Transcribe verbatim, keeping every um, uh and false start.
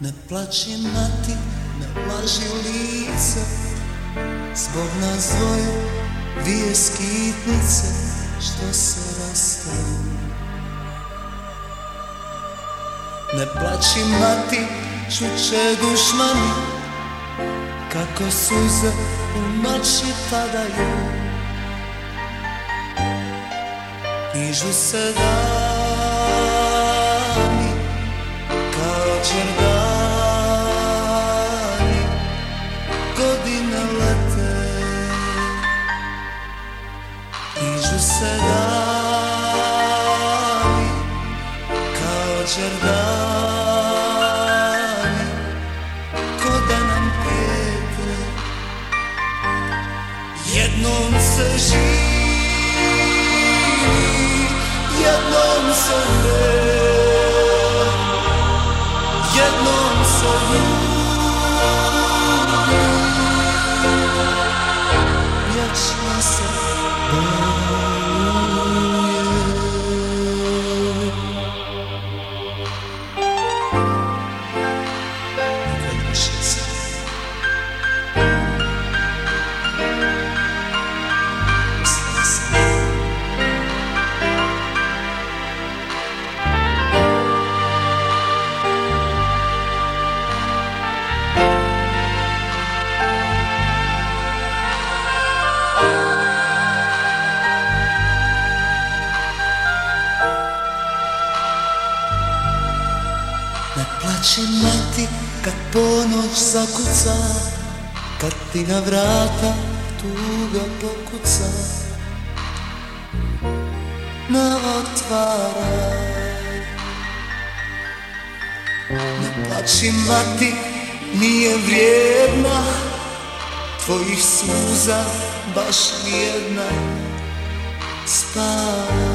Ne plači mati, ne vlaži lice, zbog nas dvoje dvije skitnice što se rastaju. Ne plači mati, čuće dušmani, kako suze u noći padaju. Nižu se dani kao đerdani, godine lete. Nižu se dani kao đerdani, ko da nam prijete. Jednom se živi, jednom se ne, jednom se ljubi, vječno se boluje. Nikad više se ostane sam. Ne plači mati kad ponoć zakuca, kad ti na vrata tuga pokuca. Ne otvaraj. Ne plači mati, nije vrijedna tvojih suza baš nijedna. Spavaj.